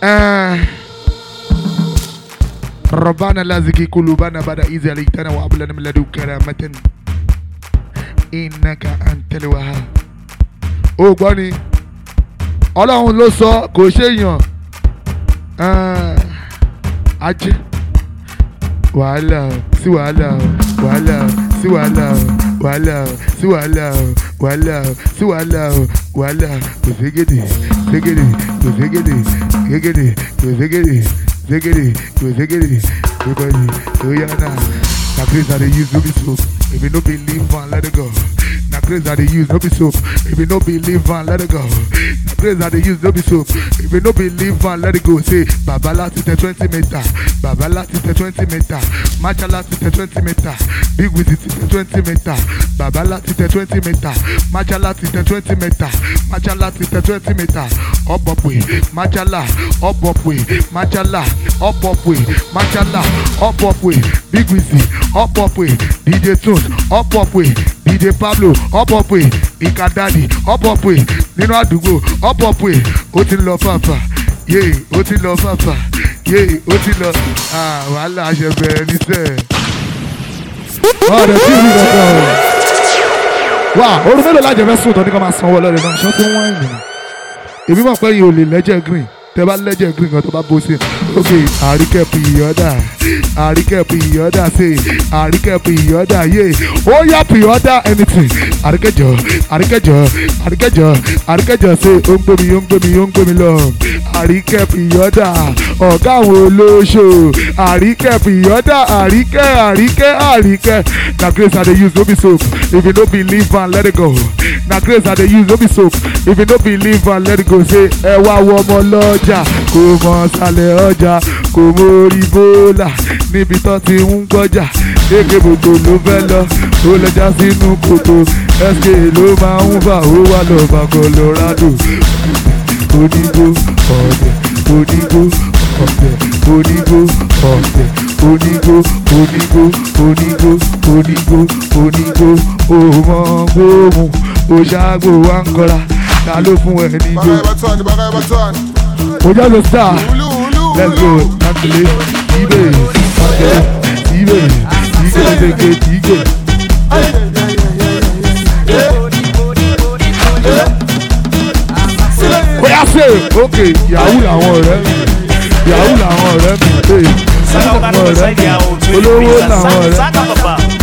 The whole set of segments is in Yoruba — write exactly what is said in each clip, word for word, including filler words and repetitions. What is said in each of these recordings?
ربنا لازقي قلوبنا بعد إذا ليتنا وهب لنا من لدنك رحمة إنك أنت الوهاب. ó gbọ́ ni Ọlọ́run ló sọ kò ṣèyàn ajé wàhálà sí wàhálà wàhálà sí wàhálà wàhálà sí wàhálà wàhálà sí wàhálà wàhálà kò ségede ségede kò ségede ségede kò ségede ségede kò ségede everybody oya na na grace that they use no be soap if you no believe and let it go. Na grace that they use no be soap if you no believe and let it go. Na grace that they use no be soap if you no believe and let it go. Say Baba láti tẹ twenty meter, Baba láti tẹ twenty meter, Macha láti tẹ twenty meter, Big Wizzy ti tẹ twenty meter, Baba láti tẹ twenty meter, Macha láti tẹ twenty meter, Macha láti tẹ twenty meter. Up up way, Macha la, up up way, Macha la, up up way, Macha la, up up way, Big Wizzy, up up way, D J Tunes, up up way, D J Pablo, up up way, Ika Daddy, up up way, nínú àdúgbò, up up way, ó ti lọ fàfà, yéé, ó ti lọ fàfà, yéé, ó ti lọ, ah, wàhálà àṣẹ bẹ̀rẹ̀ níṣẹ́. Ọ̀rẹ́ tí ìlú kankan o. Wà, orun mélòó lájẹ fẹ́ sùn tán ní ká máa sanwó ọlọ́dẹ náà, ṣọ́ tí wọ́n ń rìn. Èmi mọ̀ pé yìí ò lè lẹ́jẹ̀ green. Tẹ bá lẹ́jẹ̀ green kan tó bá bó sí ok àríkẹ́pù ìyọ́dà àríkẹ́pù ìyọ́dà ṣe àríkẹ́pù ìyọ́dà yé ó yá pìyọ́dà anything àríkẹ́jọ àríkẹ́jọ àríkẹ́jọ àríkẹ́jọ ṣe ó ń gbómi ó ń gbómi ó ń gbómi lọ àríkẹ́pù ìyọ́dà ọ̀gá àwọn olóṣò àríkẹ́pù ìyọ́dà àríkẹ́ àríkẹ́ àríkẹ́ na grace I dey use no be soap if you no believe and let it go na grace I dey use no be soap if you no believe and let it go say ẹ wá wọ ọmọ lọ́jà kò mọ sàlẹ̀ ọjà kò mọ orí bólà níbi tó ti ń gbọ́jà kéèké gbogbo ló fẹ́ lọ ó lọ́jà sínú kòtò sk ló máa ń fà ó wà lọ́ba Colorado onígbó ọ̀dẹ̀ onígbó ọ̀dẹ̀ onígbó ọ̀dẹ̀ onígbó onígbó onígbó onígbó onígbó òmò gbóhùn òṣàgbò wa ń kọ́ra ta ló fún ẹ nígbó. Oja the star. Let's go. Actually, Ibe, Ibe, Ibe, Ibe, Ibe. Oya say, okay, Yahoo làwọn ọ̀rẹ́ mi, Yahoo làwọn ọ̀rẹ́ mi, hey, làwọn ọ̀rẹ́ mi, olówó làwọn ọ̀rẹ́ mi.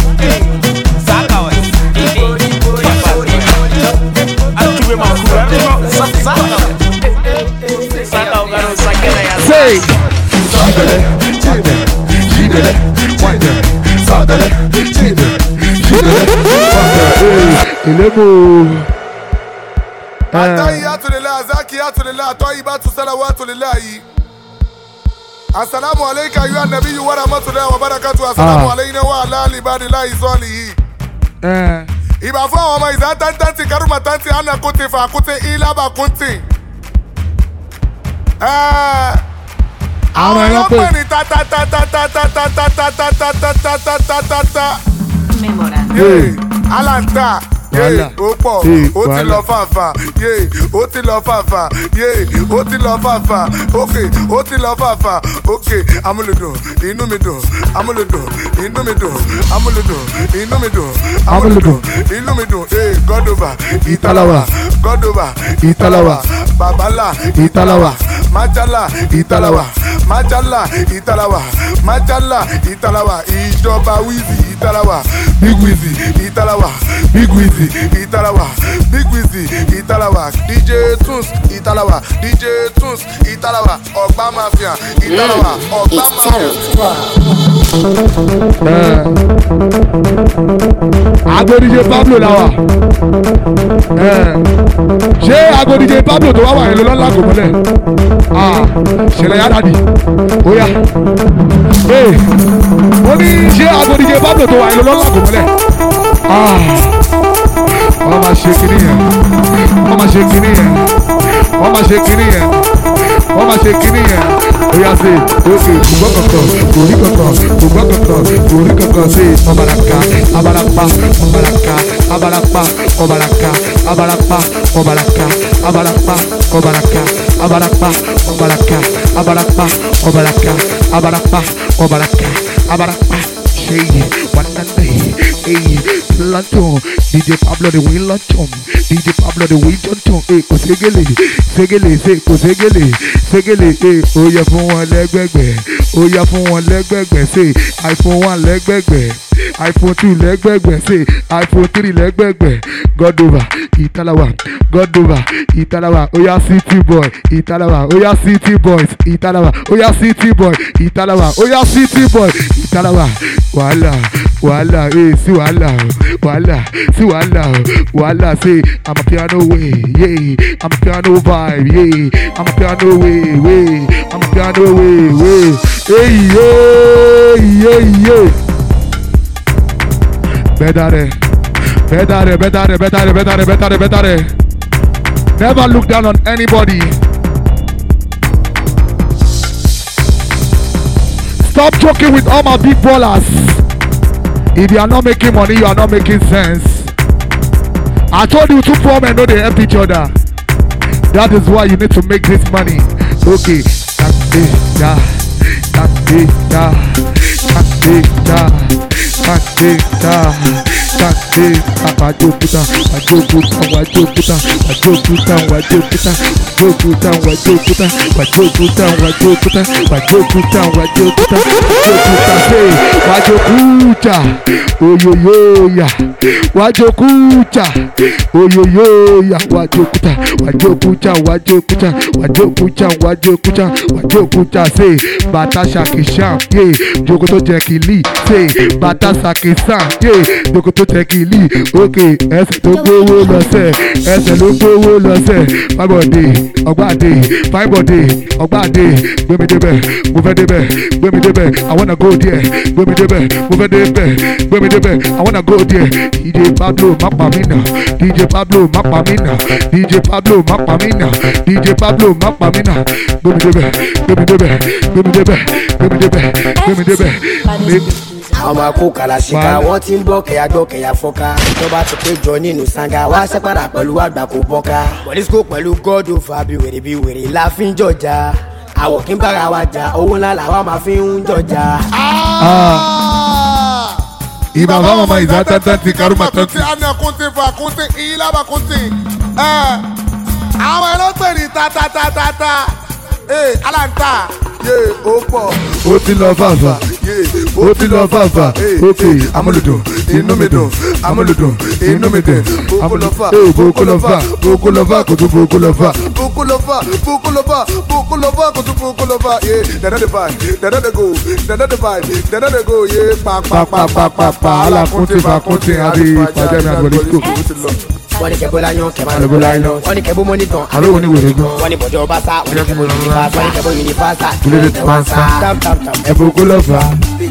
Say, Jibele, Jibele, Jibele, Wonder, Sadele, Jibele, Jibele, Wonder, Elemo. Atahiyatu lillahi, zakiyatu lillahi, tayyibatu salawatu lillahi. Assalamu alayka ayyuha nabiyyu wa rahmatullahi wa barakatuh. Assalamu alayna wa ala ibadillahi salihin. Eh. Ìbà fún àwọn ọmọ ìzá tantanti karuma tanti ana kuti fa kuti ilaba kuti. Eh. Àwọn ọlọ́pàá ní ta ta ta ta ta ta ta ta ta ta ta ta ta ta ta ta ta. Memorable. Alanta. Yé ó pọ̀, ó ti lọ fàfà, yé ó ti lọ fàfà, yé ó ti lọ fàfà, ókè ó ti lọ fàfà, ókè amúlùdùn, inú mi dùn, amúlùdùn, inú mi dùn, amúlùdùn, inú mi dùn, amúlùdùn, inú mi dùn, ee Godova, Italawa, Godova, Italawa, Babala, Italawa, Machala, Italawa, Machala, Italawa, Machala, Italawa, ìjọba Wizzy, Italawa, Big Wizzy, Italawa, Big Wizzy, Italawa, Big Wizzy, Italawa, D J Tunes, Italawa, D J Tunes, Italawa, Ọgbà Mafia, Italawa, Ọgbà Mafia. Ago D J Pablo làwà. Ṣé ago D J Pablo tó wá wà yẹn ló lọ́la kò mọ́lẹ̀? Ṣẹlẹ̀ yá dàdí. Ó yá. Mo ní ṣé ago D J Pablo tó wà yẹn ló lọ́la kò mọ́lẹ̀? Wọ́n máa ṣe kiri yẹn. Wọ́n máa ṣe kiri yẹn. Wọ́n máa ṣe kiri yẹn. Wọ́n máa ṣe kiri yẹn. Ó yá sí òkè gbọ́ kankan, kò rí kankan, kò gbọ́ kankan, kò rí kankan sí ọ̀bàràkà, abarapa, ọ̀bàràkà, abarapa, ọ̀bàràkà, abarapa, ọ̀bàràkà, abarapa, ọ̀bàràkà, abarapa, ọ̀bàràkà. abarapa, obaraka, abarapa, obaraka, abarapa. Hey, one day, hey, Lanton, D J Pablo the Win Lanton, D J Pablo the Win Lanton, hey, Kosegele, Segele, say, Kosegele, Segele, hey, oh yeah, for one leg back, oh yeah, for one leg back, say, iPhone one leg back, iPhone two leg back, say, iPhone three leg back, God over, Italawa, God over, Italawa, oh yeah, city boy, Italawa, oh yeah, city boys, Italawa, oh yeah, city boy, Italawa, oh yeah, city boy, Italawa. Wala, wala, eh, si wala, wala, si wala, wala, say, I'm a piano way, yeah, I'm a piano vibe, yeah, I'm a piano way, way, I'm a piano way, way, hey, yeah, yeah, yeah. Better, better, better, better, better, better, better. Never look down on anybody. Stop joking with all my big ballers. If you are not making money, you are not making sense. I told you two poor men know they help each other. That is why you need to make this money. Okay. Da, da, da, da, da, da. Wajokuta, wajokuta, wajokuta, wajokuta, wajokuta, wajokuta, wajokuta, wajokuta, wajokuta, wajokuta, wajokuta, wajokuta, oyoyoya, wajokuta, oyoyoya, wajokuta, wajokuta, wajokuta, wajokuta, wajokuta, wajokuta, say, Batasha Kisham, yeah, Jokoto Jekili, say, Batasha Kisham, yeah, Jokoto Jekili, okay, ẹsẹ̀ tó gbówó lọ́sẹ̀, ẹsẹ̀ ló gbówó lọ́sẹ̀, fábọ̀dé, ọgbàdé, fábọ̀dé, ọgbàdé, gbémi débẹ̀, mo fẹ́ débẹ̀, gbémi débẹ̀, I wanna go there, gbémi débẹ̀, mo fẹ́ débẹ̀, gbémi débẹ̀, I wanna go there. D J Pablo má pa mí nà, D J Pablo má pa mí nà, D J Pablo má pa mí nà, D J Pablo má pa mí nà, gbémi débẹ̀, gbémi débẹ̀, gbémi débẹ̀, gbémi débẹ̀, gbémi débẹ̀. Àwọn akó kàlàṣíkà wọ́n ti ń bọ́ kẹ̀yà gbọ́ kẹ̀yà fọ́ká tó bá ti pé jọ nínú sanga wá ṣẹ́pàdà pẹ̀lú àgbà kò bọ́ká pọ̀lísíkò pẹ̀lú gọ́dọ̀ fà bí wèrè bí wèrè la fi ń jọjà àwọ̀ kí n bára wa jà owó ńlá làwa máa fi ń jọjà. Ibà bá mama ìzá tẹ́tẹ́ ti karuma tẹ́tí. Kúntì àná kúntì fà kúntì ìlàbà kúntì. Àwọn ẹlọ́gbẹ̀rì tatatata. Ee alanta. Ye ó pọ̀. Ó ti lọ fàfà. Ó ti lọ fàfà. Ok, amúlùdùn, inú mi dùn, amúlùdùn, inú mi dùn. Bokolofa. Ee bokolofa, bokolofa kò tún bokolofa. Bokolofa, bokolofa, bokolofa kò tún bokolofa. Ye dada de vibe, dada de go, dada de vibe, dada de go. Ye pa pa pa pa pa pa. Ala kúntì fà kúntì àbí ìpàdé mi àgbẹ̀lẹ̀ kò. Wọ́n ní kẹ́bó láyán kẹ́bá lóko láyán. Wọ́n ní kẹ́bó mọ́nì tán. Àlọ́ òní wèrè gan. Wọ́n ní bọ̀jọ̀ bá sá. Wọ́n ní kẹ́bó yunifásá. Wọ́n ní kẹ́bó yunifásá. Kílódé tí wọ́n ń sá. Tam tam tam. Ẹ bokolofa.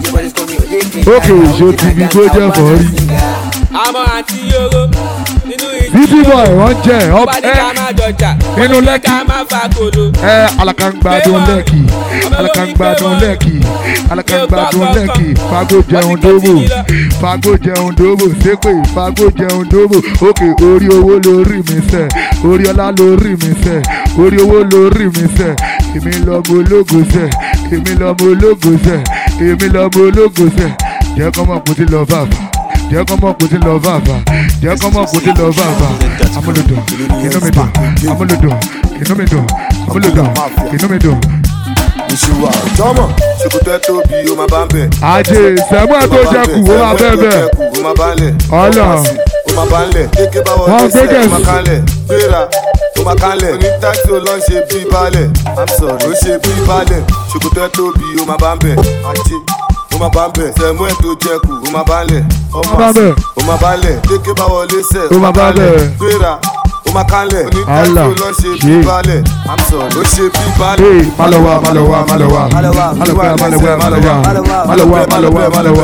Ok, ṣo ti fi gbó jẹ́ fọ́rí. Àmọ́ àti yòrò nínú ìdí. Bíbí boy wọ́n jẹ́ ọ́ Bọ́dí ká máa dọ̀jà. nínú lẹ́kì. Ká máa fa kòló. Ẹ alakangbadun lẹ́kì. Alakangbadun lẹ́kì. Alakangbadun lẹ́kì. Fago jẹun dóbò. Fago jẹun dóbò. Sépè fago jẹun dóbò. Ok, orí owó lórí mi sẹ̀. Orí ọlá lórí mi sẹ̀. Orí owó lórí mi sẹ̀. Èmi lọ́mọ ológo sẹ̀. Èmi lọ́mọ ológo sẹ̀. Èmi lọ́mọ ológo sẹ̀. Jẹ́ kọ́mọ̀ kò ti lọ fàfà. Jẹ́ kọ́mọ̀ kò ti lọ fàfà. Jẹ́ kọ́mọ̀ kò ti lọ fàfà. Amúlùdùn, inú mi dùn. Amúlùdùn, inú mi dùn. Amúlùdùn, inú mi dùn. Ìṣúwà jọmọ̀ ṣòkòtò ẹ̀ tóbi ó máa bá ń bẹ̀. Àjè sẹ́mú ẹ̀ tó jẹ́ kù ó máa bẹ́ẹ̀ bẹ́ẹ̀. Ó máa bá ń lẹ̀. Ọlọ. Ó máa bá ń lẹ̀. Kéké bá wọlé Wọ́n sẹ́ gbé ó máa kán lẹ̀. Gbéra ó máa kán lẹ̀. Oní táxi ó lọ ń ṣe bí balẹ̀. Amsọ̀ ló ṣe bí balẹ̀. Ṣòkòtò ẹ̀ tóbi ó máa bá ń bẹ̀. Àjè ó máa bá ń bẹ̀. Sẹ́mú ẹ̀ tó jẹ́ kù ó máa bá ń lẹ̀. Ọmọ àṣì ó máa bá ń lẹ̀. Kéké bá wọlé sẹ́ Ó máa bá ń lẹ̀. Gbéra ó máa kán lẹ̀. Oní táxi ó lọ ń ṣe bí balẹ̀. Amsọ̀ ló ṣe bí balẹ̀. Hey, Malawa, Malawa, Malawa, Malawa, Malawa, Malawa, Malawa, Malawa, Malawa, Malawa,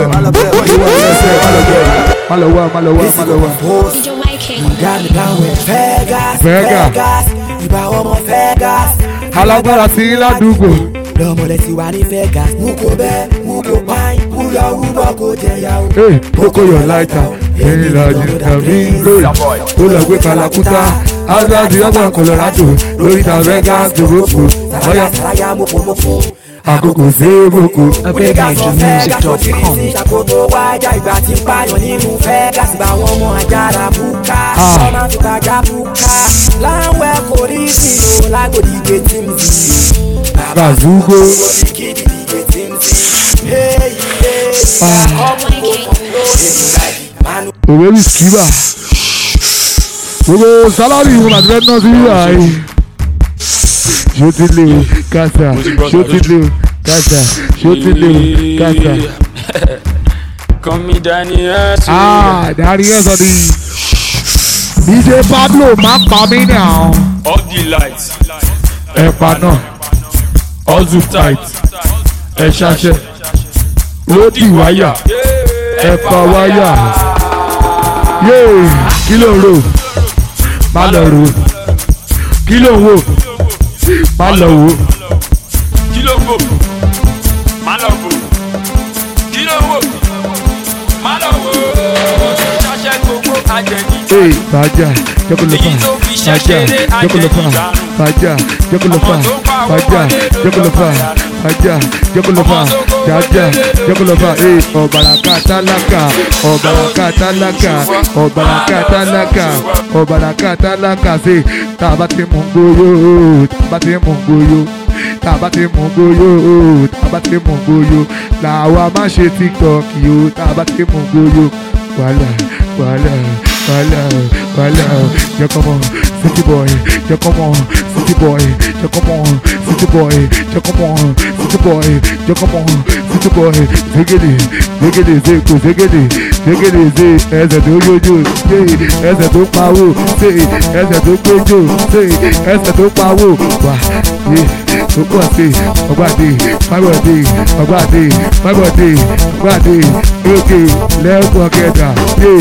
Malawa, Malawa, Malawa. Vegas. Ìbá ọmọ Vegas. Alágbára sí ládùúgbò. Lọ́mọdé ti wà ní Vegas. Mú kó bẹ́ẹ̀, mú kó páyín, mú lọ rúbọ kó jẹyà o. Hey, kókó yọ̀ láìta, ẹ̀yin lọ́jọ́ tàbí lóyè. Ó lọ gbé kalakuta, Outside the other Colorado, lórí ta Vegas tó gbófo. Ọ̀yà Sàráyà mọ̀kòmọ̀kò. àkókò sí èbòkò. Vegas music dot com. Ṣàkóso wájà ìgbà tí ń pààyàn nínú Vegas bá wọn mọ àjàrà búkà. Ọmọ àtúntàjà búkà. Láwẹ̀ kò rí sí o lágòdì gẹ̀tì mi. Bazuko. Òwe bí skiba. Gbogbo sálárì ìwọ̀n àti fẹ́ẹ́ náà sí yíyá yìí. Ṣé ó ti lé o? Kàtà. Ṣé ó ti lé o? Kàtà. Ṣé ó ti lé o? Kàtà. Kọ́mi Daniel. Ah, Daniel sọ di. D J Pablo máa pa mí náà. All the lights. Ẹ̀pà náà. All tight. Ẹ ṣaṣẹ. Lódì wáyà. Ẹ̀pà wáyà. Yéè, kí ló ń rò? Má lọ rò. Kí ló ń wò? Má lọ wò. Kí ló wò? Má lọ wò. Kí ló wò? Má lọ wò. Ṣaṣẹ́ gbogbo àjẹ̀dí. Ee, fàájà, jẹ́kọ̀lọ́fà, fàájà, jẹ́kọ̀lọ́fà, fàájà, jẹ́kọ̀lọ́fà, fàájà, jẹ́kọ̀lọ́fà, fàájà, jẹ́kọ̀lọ́fà, jájà, jẹ́kọ̀lọ́fà. Ee, ọ̀bàràkà tálákà, ọ̀bàràkà tálákà, ọ̀bàràkà tálákà, ọ̀bàràkà tálákà. Ṣé tá a bá ti mú gbóyò, tá a bá ti mú gbóyò, tá a bá ti mú gbóyò, tá a bá ti mú gbóyò, làwa má ṣe TikTok yìí o, tá a bá ti mú gbóyò. Wàhálà, wàhálà, wàhálà, wàhálà, jẹ́ kọ́mọ, city boy, jẹ́ kọ́mọ, city boy, jẹ́ kọ́mọ, city boy, jẹ́ kọ́mọ, city boy, jẹ́ kọ́mọ, city boy, zegede, zegede, zeko, zegede, zegede, ze, ẹsẹ̀ tó yójú, ze, ẹsẹ̀ tó pawó, ze, ẹsẹ̀ tó péjò, ze, ẹsẹ̀ tó pawó, wà, ye, tó pọ̀ sí, ọgbàdé, fagbọ̀dé, ọgbàdé, fagbọ̀dé, ọgbàdé, lókè, lẹ́kọ̀ọ́ kẹta, ye.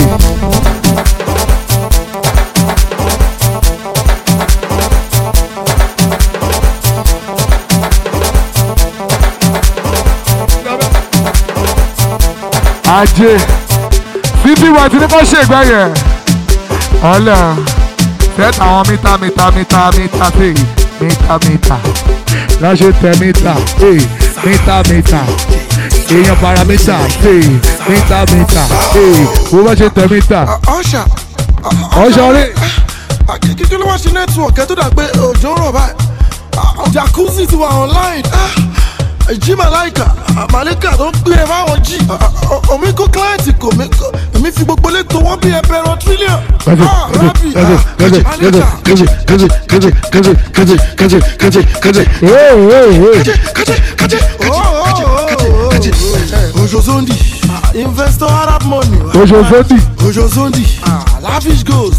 Ajé títí wà tí ní kò ṣe ìgbà yẹn ọlẹ fẹẹ tàwọn mítà mítà mítà mítà sí mítà mítà lọ́sẹ̀ tẹ mítà sí mítà mítà èèyàn paramítà sí mítà mítà sí bó bá ṣe tẹ mítà. ọ̀ṣà ọ̀ṣà rí. kí ló wá ṣe nẹ́tíwọ̀kì ẹ̀ tó dà pé òjò ń rọ̀ báyìí jacuzzi ti wà online. Jí Màláìkà, Màláìkà tó ń gbé ẹ fáwọn jí. Omi kó kíláàtì kò mí kó. Èmi fi gbogbo lé tó wọ́n bí ẹbẹ̀rún tírílíọ̀n. Rábì, Màláìkà. Kẹ́jì kẹ́jì kẹ́jì kẹ́jì kẹ́jì kẹ́jì kẹ́jì kẹ́jì. Kẹ́jì kẹ́jì kẹ́jì. Ojo Zondi, investor Arab money. Ojo Zondi. Ojo Zondi, lavish goals.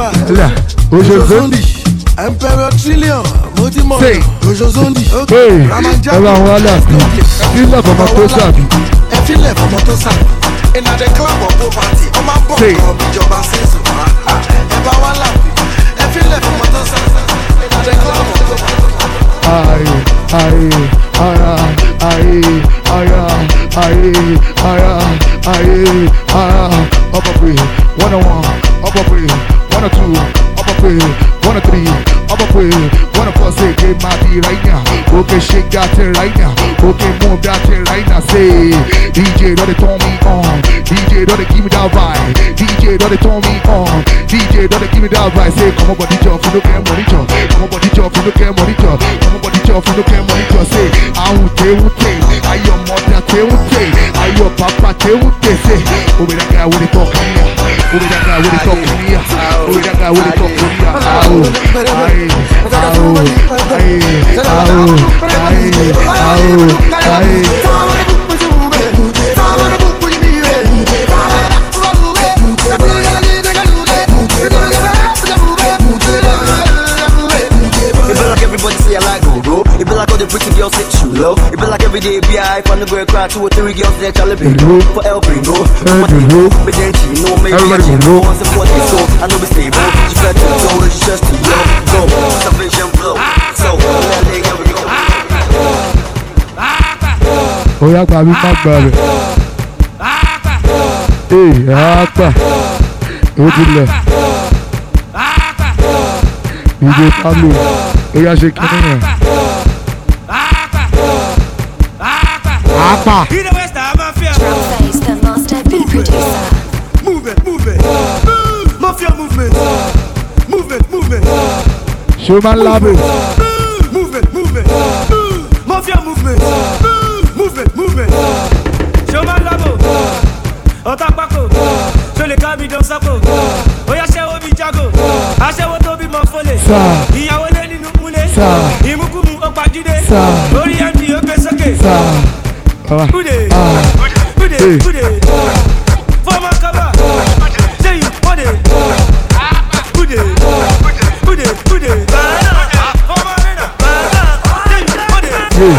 Ojo Zondi. Emperor Trillion, Motimọ, Ojo Zondi, Ramanja, ẹ bá wọn wálé àti fílẹ̀ fọmọ tó sàbí. Ẹ fílẹ̀ fọmọ tó sàbí. Iná the club of poverty, ọmọ bọ̀ kọ́ ìjọba sísun. Ẹ bá wá láàbì, ẹ fílẹ̀ fọmọ tó sàbí. Iná the club of poverty. Ayé ayé ara ayé ara ayé ara ayé ara ọmọ pé one on one ọmọ pé one on two ọmọ pé one on three ọmọ pé one on four say game ma be right now okay shake that thing right now okay move that thing right now say D J don't turn me on D J don't give me that vibe D J don't turn me on D J don't give me that vibe say come on body jump you no get money jump come on body jump you no get money jump come on body jump you no get money jump say ahun tewute ayo mother tewute ayo papa tewute say oh me that guy with the talk here oh me that guy with the talk here oh me that guy with the talk here oh aye oh aye oh aye oh aye It be like all the pretty girls sit you low. It be like every day B I from the girl cry two or three girls that y'all live in for El Primo. But then she know maybe I should know and support this soul. I know we stable. She got to go, it's just to go. Go, some vision blow. So, that day, here we go. Oh, yeah, baby, my brother. Hey, apa? Ojúlẹ̀. D J Pablo, ó yá ṣe kíní yẹn. Apa. Face the master beat producer. Move it, move it. Mafia movement. Move it, move it. Showman Labo. Move it, move it. Mafia movement. Move it, move it. Showman Labo. Otapako. So les cabis dans sa peau. Oya shewo bi jago. Aṣẹ́wó tó bí mo fole. Ìyàwó lé nínú múlé. Ìmúkúmu ó pàjúdé. Orí M D ó gbé sókè. Kude. Kude. Kude. Former cover. Say you kude. Kude. Kude. Kude. Former arena. Say you kude.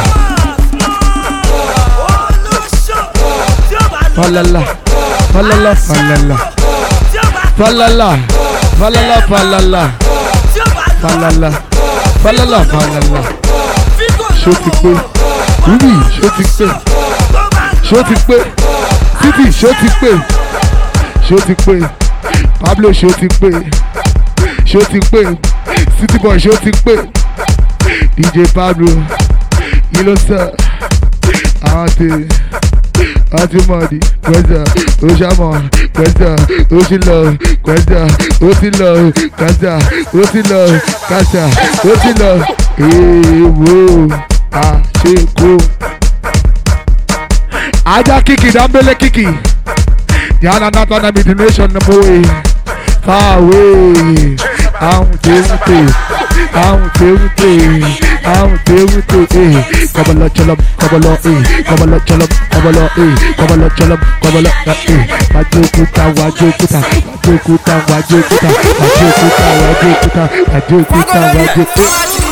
Falala. Falala. Falala. Falala. Falala. Falala. Falala. Falala. Falala. Show ti pé. Ruby, show ti pé. Show ti pé. Titi, show ti pé. Show ti pé. Pablo, show ti pé. Show ti pé. City boy, show ti pé. D J Pablo, you know sir. Auntie. Auntie Muddy, Kwesta, Oshama, Kwesta, Oshilo, Kwesta, Osilo, Kwesta, Osilo, Kwesta, Osilo. Hey, whoa, ah, shit, cool. Aja Kiki, Dambele Kiki. Yana not on the nation, the boy. Far away. I'm guilty. I'm guilty. I'm guilty. Kabala chalam, kabala eh. Kabala chalam, kabala eh. Kabala chalam, kabala eh. Wajukuta, wajukuta, wajukuta, wajukuta, wajukuta, wajukuta, wajukuta, wajukuta.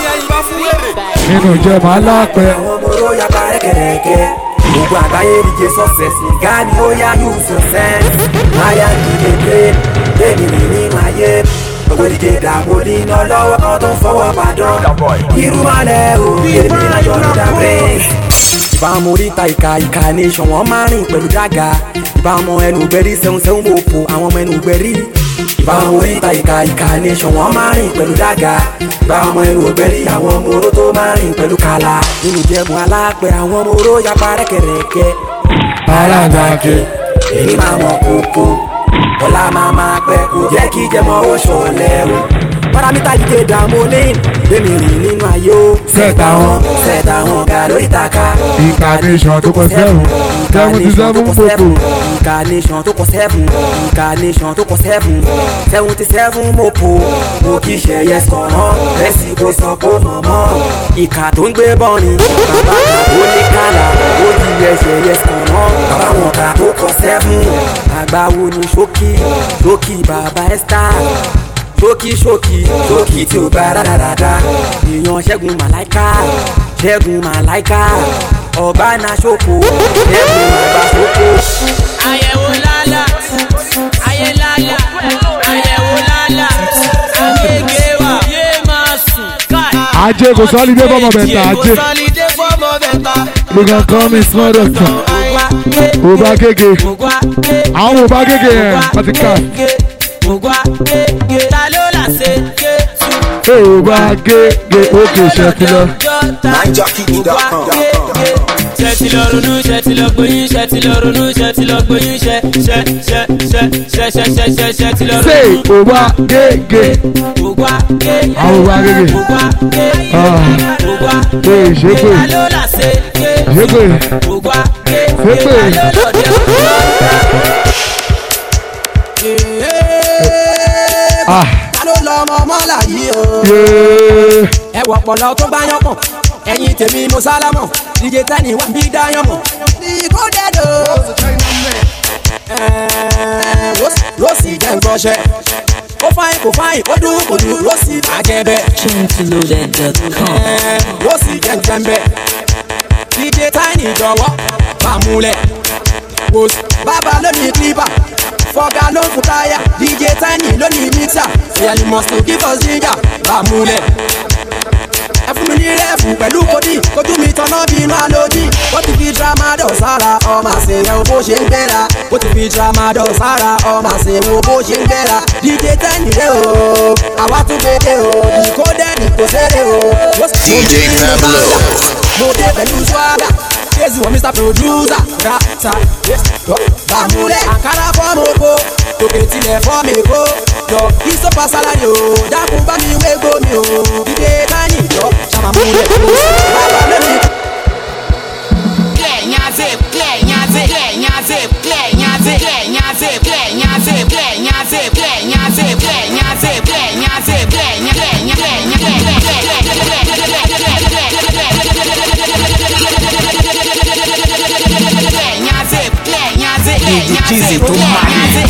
Nínú jẹ́ máa lápẹ́. Àwọn ọmọ oróyà parẹ́ kẹ̀rẹ̀kẹ́. Gbogbo àgbáyé díje success ní Ghana ó yá use your sense. Máyà díje dé, èmi ní nínú ayé. Gbogbo díje dàgbò níná lọ́wọ́ kan tó ń fọwọ́ padàn. Irú máa lẹ̀ o, èmi láyọ̀ lọ́dà brains. Ìbámu oríta ìka ìka nation wọ́n máa rìn pẹ̀lú dága. Ìbámu ẹnu gbẹ̀rí sẹ́hun sẹ́hun bò fò àwọn ọmọ ẹnu gbẹ̀rí. Ìbámu oríta ìka ìka nation wọ́n máa rìn pẹ̀lú dága. Ìbámu ẹnu gbẹ̀rí àwọn ọmọ oró tó máa rìn pẹ̀lú kàlà. Nínú jẹ́mu alápẹ̀ àwọn ọmọ oró yapa rẹ́kẹ̀rẹ́kẹ́. Alágbàké èyí máa mọ kókó. Ọlá máa máa pẹ́ kò jẹ́ kí jẹmọ́ ó ṣọlẹ̀ o. Paramita díje dààmú lẹ́yìn gbẹ̀mí rìn nínú ayé o. Sẹ́ẹ̀tà wọn sẹ́ẹ̀tà wọn ga lórí taka. Incarnation tó kọ sẹ́fún. Seventy seven popo. Incarnation tó kọ sẹ́fún. Incarnation tó kọ sẹ́fún. Seventy seven mopo. Mo kì í ṣe yes kọ̀ọ̀rán. Bẹ́sì kò sọ kó mọ̀ mọ́. Ìkà tó ń gbé bọ́ọ̀nì. Bàbá kà ó ní kàlà. Ó ti yẹ ṣe yes kọ̀ọ̀rán. Bàbá wọn kà tó kọ sẹ́fún. Àgbáwo ni ṣókí. Ṣókí bàbá Esther. Ṣókí ṣókí ṣókí tí ó bá rárára. Èèyàn Ṣẹ́gun Màláíkà. Ṣẹ́gun Màláíkà. Ọ̀gbánà ṣòkò. Ṣẹ́gun àgbà ṣòkò. Àyẹ̀wò lálá. Ayé lálá. Àyẹ̀wò lálá. Àgègè wà. Yé máa sùn. Ajé kò sọ́lídé fọ́mọ bẹ̀ta ajé. Kò sọ́lídé fọ́mọ bẹ̀ta. You can call me small doctor. Òbá gègé. Àwọn òbá gègé yẹn wọ́n ti ká. Ògbà gègé. Ta ló là ṣe gé tu? Òbá gègé òkè ṣẹ́tìlọ. Niger Kiki dot com. Ṣẹ́tì lọ ronú, ṣẹ́tì lọ gbóyún, ṣẹ́tì lọ ronú, ṣẹ́tì lọ gbóyún, ṣẹ́ ṣẹ́ ṣẹ́ ṣẹ́ ṣẹ́ ṣẹ́ ṣẹ́ ṣẹ́ ṣẹ́tì lọ ronú. Ṣé òbá gègé? Ògbà gègé. Àwọn òbá gègé. Ògbà gègé. Ògbà Ṣé ìṣépè? ta ló là ṣe gé tu? Ṣépè? Ògbà gègé. Ṣépè? Ta ló lọ dé kúrò? Ah. Ta ló lọ ọmọ ọmọlá yìí o? Yeah. Ẹ wọ ọpọlọ tó bá yán pọ̀. Ẹ̀yin tèmi mo sálámọ̀. D J Tẹ́ni wà bí dáyán mọ̀. Ìkó dẹ́dọ̀. Rósì jẹ́ nǹkanṣẹ́. Ó fáyín kò fáyín, ó dún kò dún. Rósì bàjẹ́ bẹ́ẹ̀. Gentleloaded dot com. Rósì jẹ́ nǹkan bẹ́ẹ̀. D J Tẹ́ni jọ̀wọ́ bá múlẹ̀. Bàbá lónìí kílípà. Fọ́gá ló ń fún táyà. D J Tẹ́ni lónìí mixer. Ẹ̀yà ni must to give us ginger. Bá múlẹ̀. Ẹ fún mi ní rẹ́ẹ̀fù pẹ̀lú kòdì. Kojú mi tọ́nà bí inú alódì. ó ti fi tramadol sára ọmọ àṣeyàn bó ṣe ń gbéra ó ti fi tramadol sára ọmọ àṣeyàn bó ṣe ń gbéra D J Tẹ́ni rẹ o àwa tún gbédè o ìkódẹ́nì kò ṣeré o D J Pablo mo dé pẹ̀lú swagger kéésì wọn Mister Producer rata bàmúlẹ̀ àkàrà fọ́ọ̀mù oko òkè tilẹ̀ fọ́ọ̀mù èkó jọ ìsọpá sálárì o dákun bá mi wé gómi o D J Tẹ́ni jọ ṣàmàmúlẹ̀ bàbá mẹ́mi. Easy to marry.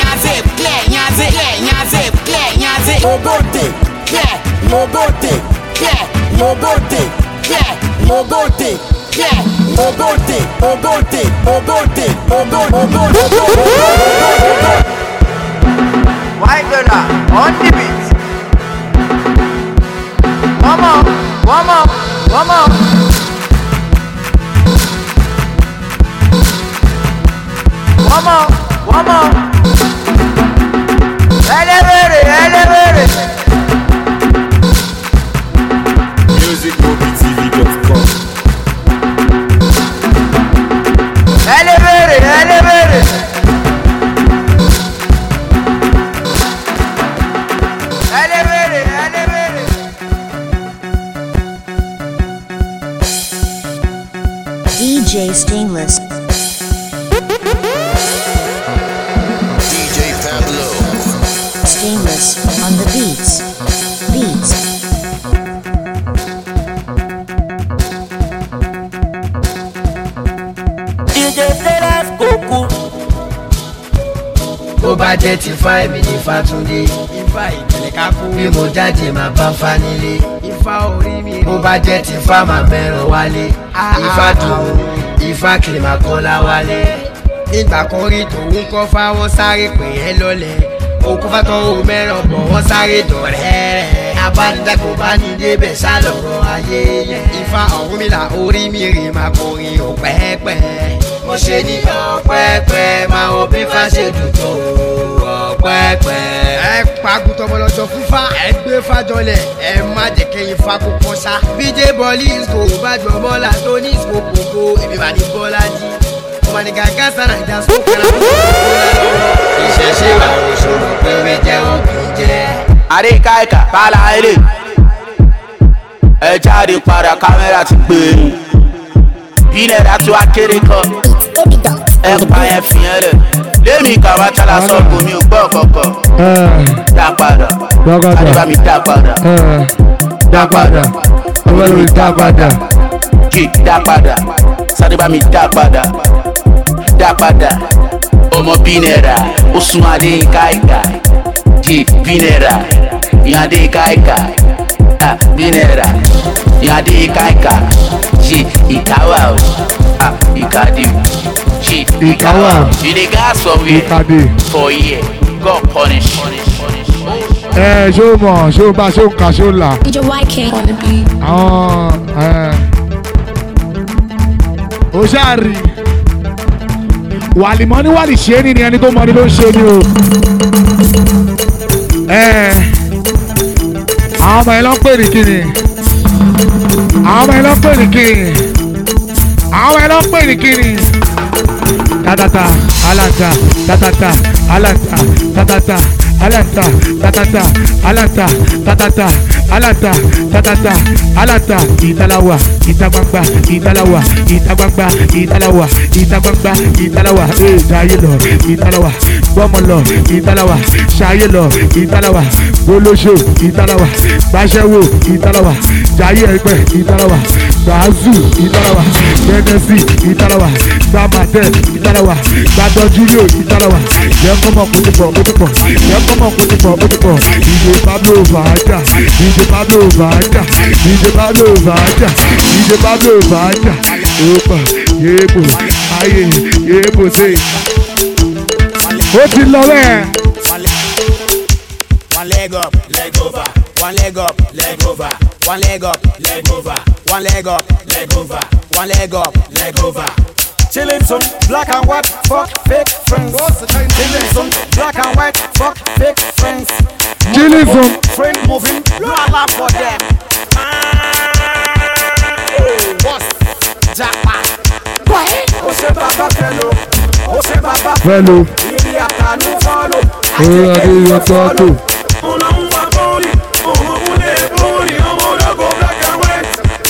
Mobote, yeah, mobote, yeah, mobote, yeah, mobote, yeah, mobote, mobote, mobote, mobote, mobote. White dollar on the beat. One more, one more, one more. One more, one more. Elevate, elevate. music mobi t v dot com. Elevate, elevate. Elevate, elevate. D J Stainless. Stainless on the beats. Beats. D J Stainless kúkú. Bó bá jẹ́ ti fa èmi ní Fátúndé Ifá ìkẹlẹ̀ kákú bí mo jáde máa bá fa nílé Ifá orí mi bó bá jẹ́ ti fa máa mẹ́ràn wálé Ifá dùn Ifá kìlì máa kọ́lá wálé nígbà kan rí tòun kọ́ fáwọn sáré pè é lọ́lẹ̀ òkú fátọ́ ò mẹ́ràn bọ̀ wọ́n sáré dọ̀rẹ́ abánidẹ́kọ̀ bá ní débẹ̀ sálọ̀rọ̀ ayé yẹn Ifá Ọ̀rúnmìlà orí mi rè máa kọrin ò pẹ́ẹ́pẹ́ mo ṣe ní ọ̀pẹ́pẹ́ máa wọ bí Ifá ṣe dùn tó ọ̀pẹ́pẹ́. ẹ pàgùtọ̀ bọ̀lọ̀jọ̀ fúnfà ẹ gbé fàjọlẹ̀ ẹ má jẹ́ kẹ́yìn fa kó kọ́ sá. bíjẹ́ bọ́ọ̀lì ìsìkò bá jọ bọ́ọ̀là tó ní ìsìkò kòkó èmi bá ní bọ́ọ̀là jí. ọmọ ní gàgà sára ìjà sọ kẹrẹ fún bọ́ọ̀là lọ́wọ́. ìṣẹ̀ṣe wà òṣòro pé méjẹ́ wọn kì í jẹ́. àríkà ìkà bàlá ilé ẹ jáde padà kámẹ́rà ti gbé e bílẹ̀ dàtú akéré kan ẹ pa ẹ fi ẹ lẹ̀ lémi kàwá tálà sọ́ọ̀bù mi ò gbọ́ kọ̀kọ̀ dá padà àdébà mi dá padà dá padà ọwọ́ lórí dá padà kì dá padà sàdébà mi dá padà dá padà ọmọ bínẹ̀rà ó sún adé káìká kì bínẹ̀rà ìyá adé káìká bínẹ̀rà ìyá adé káìká kì ìkáwá o ìkàdé kì ìkáwá you dey gas for me for here God punish. ẹ ṣó mọ̀ ṣó bá ṣó ń kà ṣó là. D J Y K on the beat. àwọn ó ṣáàrì wàlìmọ́ ní wàlì ṣe é ní ni ẹni tó mọ ni ló ń ṣe ni o. àwọn ọmọ ẹ lọ ń pè ní kíni àwọn ọmọ ẹ lọ ń pè ní kíni àwọn ọmọ ẹ lọ ń pè ní kíni. tatata alanta tatata alanta tatata alanta tatata alanta tatata alanta tatata alanta ìtàláwà ìtagbangba ìtàláwà ìtagbangba ìtàláwà ìtagbangba ìtàláwà ee jayé lọ ìtàláwà gbọmọ lọ ìtàláwà ṣayé lọ ìtàláwà gbólóṣó ìtàláwà gbàṣẹwò ìtàláwà jayé ẹgbẹ ìtàláwà gbàzù ìtàláwà gbẹgẹsì ìtàláwà gbàmàtẹ ìtàláwà gbàdọ júlíò ìtàláwà yẹnkọmọ kùtùpọ kùtùpọ yẹnkọmọ kùtùpọ kùtùpọ ìdè Pablo Vaja ìdè Pablo Vaja ìdè Pablo Vaja ìdè Pablo Vaja òpà yéèbò ayé yéèbò ṣe. ó ti lọ bẹ́ẹ̀. One leg up, leg over. one leg up, leg over, one leg up, leg over, one leg up, leg over, one leg up, leg over. Chillin' some black and white, fuck fake friends. Chillin' some black and white, fuck fake friends. Chillin' some friend moving, no alarm for them. Oh, what's jackpot? Oh, c'est Baba Fellow. Oh, c'est Baba Fellow. Il y a ta nous follow. Oh, il y a ta nous. On a un favori, on a un débori, on a go black and white.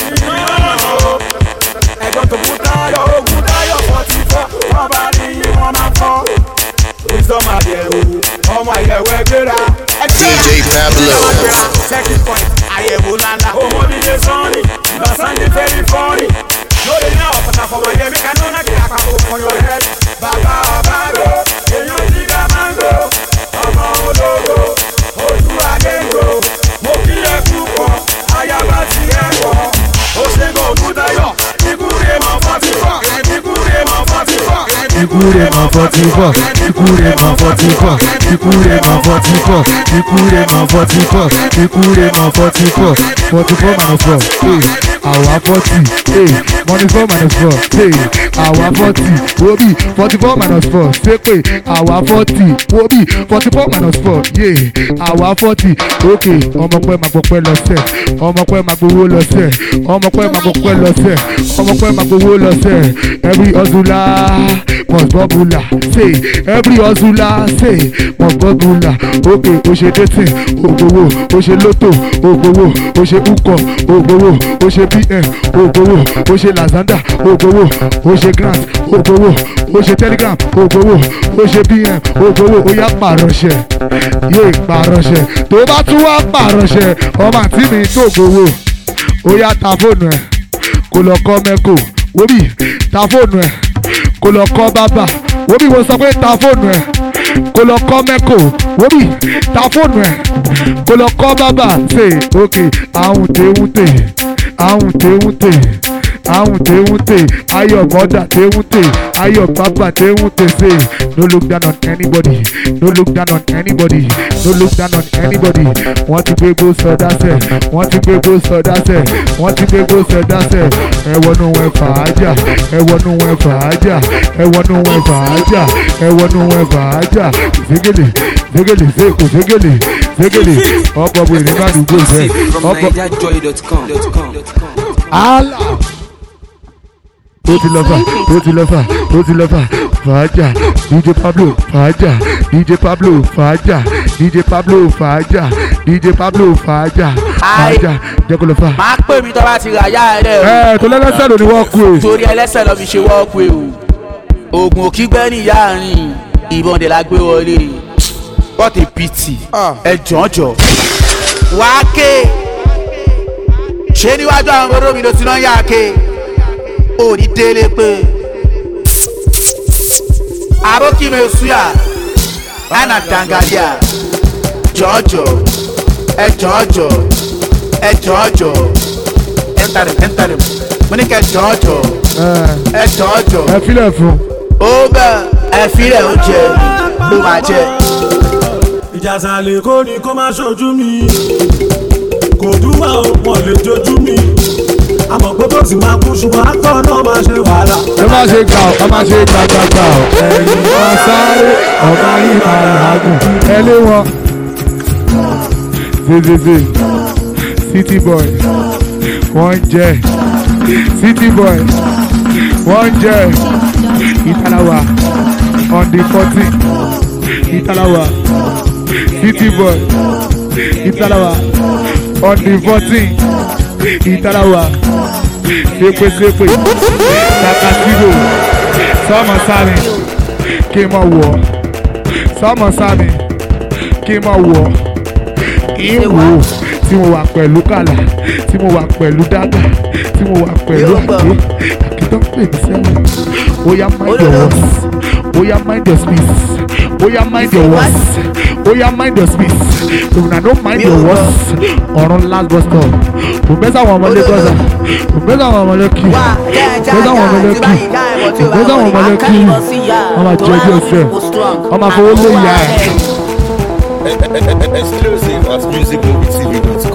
I got to put out your good eye forty-four. Nobody you wanna fall. It's on my dear. Oh my dear, we're good. D J Pablo. Second point, I am Ulanda. Oh, mommy, the sunny. The sun is very funny. No, they know, but I'm for my head. I know not get a couple for your head. Baba, Baba, and you see the mango. I'm all logo. Oh, you again go. Moki a kuko. I am a Tiago. Oh, say go to the yo. Ikure ma forty-four. Ikure ma forty-four. Ikure ma forty-four. Ikure ma forty-four. Ikure ma forty-four. Ikure ma forty-four. Ikure ma forty-four. forty-four minus four. Hey, our forty. Hey, money four minus four. Hey, our forty. Wobi forty-four minus four. Say pay. Our forty. Wobi forty-four minus four. Yeah, our forty. Okay, ọmọ pẹ́ máa gbọ́pẹ́ lọ sẹ́. Ọmọ pẹ́ máa gbowó lọ sẹ́. Ọmọ pẹ́ máa gbọ́pẹ́ lọ sẹ́. Ọmọ pẹ́ máa gbowó lọ sẹ́. Every hustler must popular. Say every hustler say must popular. Okay, o ṣe dating, ògbówó, o ṣe lotto, ògbówó, o ṣe ukọ, ògbówó, o ṣe P M, ògbówó, o ṣe Lazanda, ògbówó, o ṣe grant, ògbówó, o ṣe telegram, ògbówó, o ṣe P M, ògbówó, ó yá pàrọ̀ṣẹ̀, yé pàrọ̀ṣẹ̀, tó bá tún wá pàrọ̀ṣẹ̀, ọmọ àǹtí mi tó gbowó, ó yá ta fóònù ẹ̀, kó lọ kọ́ mẹ́kò, wóbì, ta fóònù ẹ̀, kó lọ kọ́ bábà, wóbì mo sọ pé ta fóònù ẹ̀, kó lọ kọ́ mẹ́kò, wóbì, ta fóònù ẹ̀, kó lọ kọ́ bábà, ṣe òkè, àwọn tèwúntè, àwọn tèwúntè, àwọn tèwúntè, ayọ̀ mọ́dà tèwúntè, ayọ̀ bàbà tèwúntè, ṣe no look down on anybody, no look down on anybody, no look down on anybody, wọ́n ti gbé gbó sọdá sẹ̀, wọ́n ti gbé gbó sọdá sẹ̀, wọ́n ti gbé gbó sọdá sẹ̀, ẹ wọnú wọn fàájà, ẹ wọnú wọn fàájà, ẹ wọnú wọn fàájà, ẹ wọnú wọn fàájà, ségele, ségele, sèkò, ségele, ségele, ọ̀pọ̀ bò ní bá dùgbò sẹ́, ọ̀pọ̀. Allah. Ó ti lọ fà, ó ti lọ fà, ó ti lọ fà, fàájà, D J Pablo, fàájà, D J Pablo, fàájà, D J Pablo, fàájà, D J Pablo, fàájà, fàájà, jẹ́ kó lọ fà. Máa pè mí tó bá ti rà yá ẹ rẹ o. Ẹ tó lẹ́lẹ́sẹ̀ ló ní wọ́ọ̀kù o. Torí ẹlẹ́sẹ̀ lọ fi ṣe wọ́ọ̀kù o. Oògùn òkígbẹ́ ní ìyá àárín, ìbọn dẹ̀ la gbé wọlé. What a pity, ẹ jọ̀ọ́jọ̀. Wàá ké. Ṣé níwájú àwọn ọmọdé mi ló ti náà yá ké? Òní délé pé àbókí mi suya ana dangalia jọjọ ẹ jọjọ ẹ jọjọ ẹntàrẹ ẹntàrẹ mo ní kẹ jọjọ ẹ jọjọ ẹ filẹ̀ fún. ó bẹ ẹ filẹ̀ ó jẹ ló máa jẹ. ìjà sàlẹ̀ kò ní kó má ṣojú mi kò dúwà ó pọ̀ lè jojú mi. àmọ́ pé kò sì máa kú ṣùgbọ́n àtọ̀ náà máa ṣe wàhálà. ẹ má ṣe gbà ọ́ ẹ má ṣe gbà gbà gbà ọ́. ẹ̀yin máa sáré ọ̀gá yìí máa làágùn. ẹ lé wọn. zezeze city boy wọ́n jẹ́ city boy wọ́n jẹ́ Ìtàláwà on the fourteen Ìtàláwà city boy Ìtàláwà on the fourteen Ìtàláwà sepe sepe takasido sọmọ sami kí n mọ wọ sọmọ sami kí n mọ wọ ìwò tí mo wà pẹ̀lú kàlà tí mo wà pẹ̀lú dágà tí mo wà pẹ̀lú àké àkìtọ́ pè mí sẹ́wọ̀n oya mind your words oya mind your speech oya mind your words oya mind your speech if una no mind your words ọ̀run last bus stop ògbésà àwọn ọmọ lagos ògbésà àwọn ọmọ lẹ́kì ògbésà àwọn ọmọ lẹ́kì ògbésà àwọn ọmọ lẹ́kì ọmọ jẹjẹ ọsẹ ọmọ afọwọ́ lé ìyá ẹ̀. Exclusive at music movie T V dot com.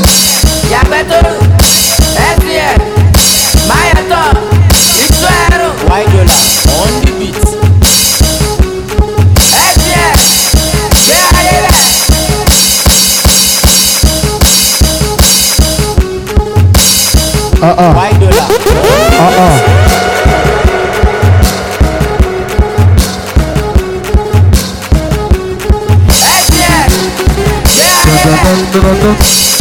Yàgbẹ́ tó rù. S D M. Máyọ̀tọ̀. Ìtú ẹrù. White dollar on the beat. S D M. Gbé ayé rẹ̀. Uh-uh. White dollar on the beat. Uh-uh. S D M. Gbé ayé rẹ̀.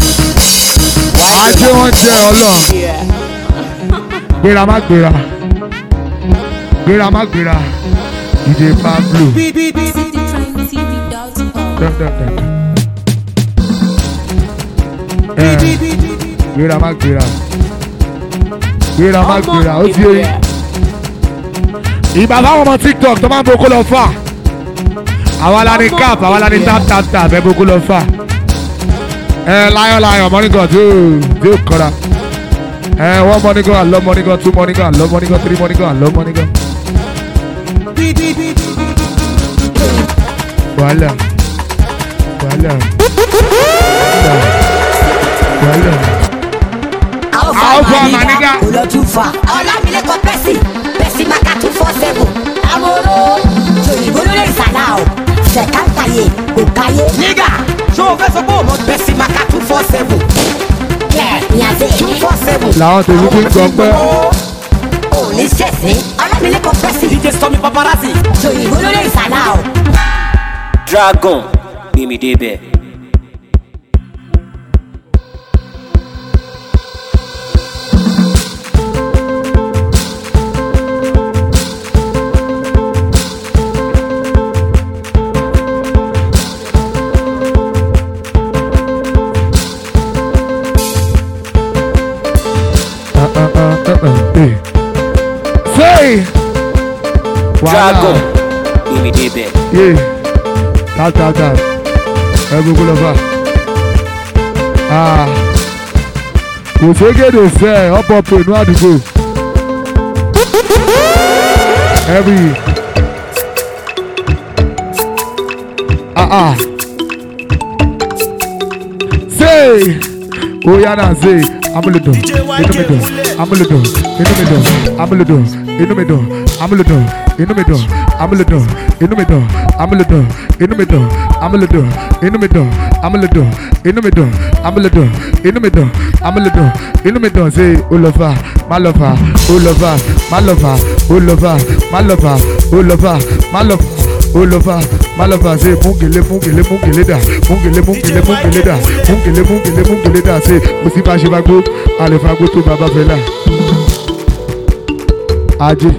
Ajé wọn jẹ Ọlọ́run. Gbéra má gbéra. Gbéra má gbéra. Ìdè Pablo. Dun, dun, dun. Eh, Gbéra má gbéra. Gbéra má gbéra. Ó ti yé. Ìgbà fáwọn ọmọ TikTok tó máa ń boko lọ fà. Àwa la ní cap, àwa la ní tap tap tap ẹ boko lọ fà. Ẹ lion lion money gun tí ó tí ó kọ́ra. Ẹ one money gun, I love money gun, two money gun, I love money gun, three money gun, I love money gun. Wàhálà. Wàhálà. Wàhálà. Alpha maniga. Olójúfà. Ọlámilékan Pẹ́sì. Pẹ́sì Maka two four seven. Amoro. Ṣòyìnbó lórí ìsàlá o. Ṣẹ̀kántàyè kò káyé. Nígà. Ṣé o fẹ́ sọ pé o mọ Pẹ́sì Maka two four seven? Kẹ̀ ìyànjẹ́ two four seven. Làwọn tèmi fi ń gbọ́ pé. O ní ṣẹ̀sìn. Ọlámilékan Pẹ́sì. D J Stormy Paparazzi. Ṣòyìnbó lórí ìsàlá o. Dragon. Gbèmí débẹ̀. Say, Dragon. Gbèmí débẹ̀. Yeah, tap tap tap. Ẹ gbogbo lọ fà. Ah, kò ségede fẹ́ ọ̀pọ̀ pè ní àdúgbò. Every. Ah ah. Say, oya na say. Amúlùdùn, inú mi dùn, amúlùdùn, inú mi dùn, amúlùdùn, inú mi dùn, amúlùdùn, inú mi dùn, amúlùdùn, inú mi dùn, amúlùdùn, inú mi dùn, amúlùdùn, inú mi dùn, amúlùdùn, inú mi dùn, amúlùdùn, inú mi dùn, amúlùdùn, inú mi dùn, ṣe olọ́fà, má lọ́fà, olọ́fà, má lọ́fà, olọ́fà, má lọ́fà, olọ́fà, má lọ́fà. Olova, Malova, say Mungele, Mungele, Mungele da, Mungele, Mungele, Mungele da, Mungele, Mungele, Mungele da, say Musiba Shibago, Alefago to Baba Fela. Aji.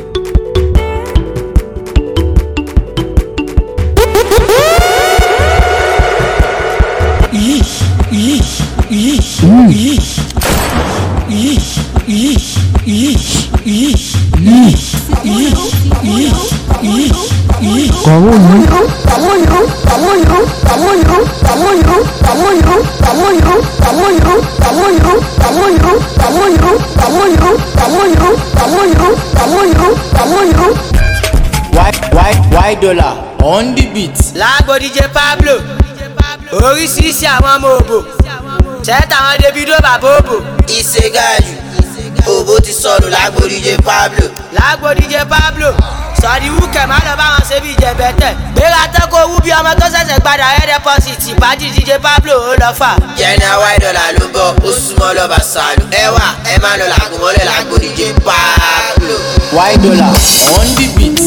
Yeesh, yeesh, yeesh, yeesh, yeesh, yeesh, yeesh, yeesh, yeesh, yeesh, yeesh, yeesh. Àwọn yìí. Àwọn yòó, àwọn yòó, àwọn yòó, àwọn yòó, àwọn yòó, àwọn yòó, àwọn yòó, àwọn yòó, àwọn yòó, àwọn yòó, àwọn yòó, àwọn yòó, àwọn yòó, àwọn yòó, àwọn yòó. White white white dollar on the beat. Lágbo D J Pablo. Oríṣiríṣi àwọn ọmọ òbò. Ṣẹ́ta àwọn Davido bàbá òbò. Ìṣègáyù. Òbò ti sọnù lágbo D J Pablo. Lágbo D J Pablo. Sọ̀rí wúkẹ̀ má lọ bá wọn ṣe bí ìjẹ̀bẹ̀tẹ̀. Gbéra tán kó wú bí ọmọ tó ṣẹ̀ṣẹ̀ padà ẹ̀ dẹ́pọ̀sìtì. Ìbàdí D J Pablo ó lọ fà. Jẹ́nà white dollar ló bọ̀, ó súnmọ́ lọ́ba sàlù. Ẹ wà ẹ má lọ làgùn mọ́lẹ̀ lágbo D J Pablo. White dollar on the beat.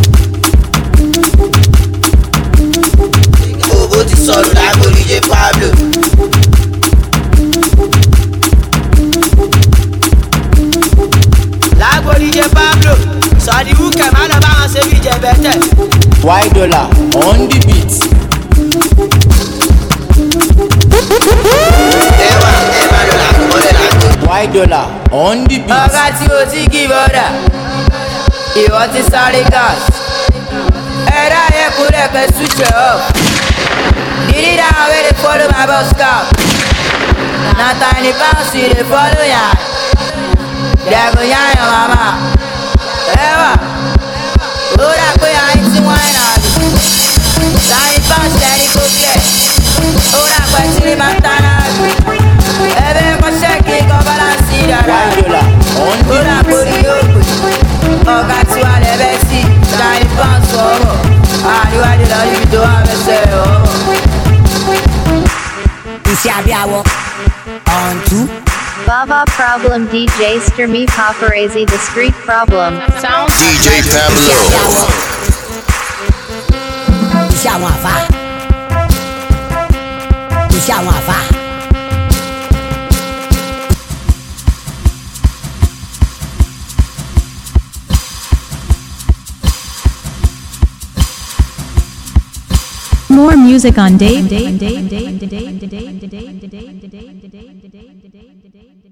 Òbò ti sọnù lágbo D J Pablo. Lágbo D J Pablo. Sọ̀rí wúkẹ̀ má lọ bá wọn ṣe bí ìjẹ̀bẹ̀tẹ̀. White dollar on the beat. Ẹ wà ẹ má lọ làgùn mọ́lẹ̀ lágbo. White dollar on the beat. Ọ̀gá tí o ti kí bọ́dà. Ìwọ ti sáré gas. Ẹ̀rọ ayẹ́kúnlẹ̀ kẹ́ switch it up. Didi down wey dey follow my bus car. Na tiny pounds we dey follow ya. Dem go yarn your mama. Ẹ̀wà, ó dà pé àyín tí wọ́n ń rà mí. Tiny pounds lẹ́ni kò kẹ̀. Ó dà pé tí lè máa ń tán náà. Ẹ̀bẹ̀ Iṣẹ́ abíyáwó on two. Baba Problem D J Sturmy Paparazzi The Street Problem Sounds D J Pablo. Iṣẹ́ àwọn àfá. Iṣẹ́ àwọn àfá. More music on Dave. Dave. Dave. Dave. Dave. Dave. Dave. Dave. Dave. Dave. Dave. Dave. Dave.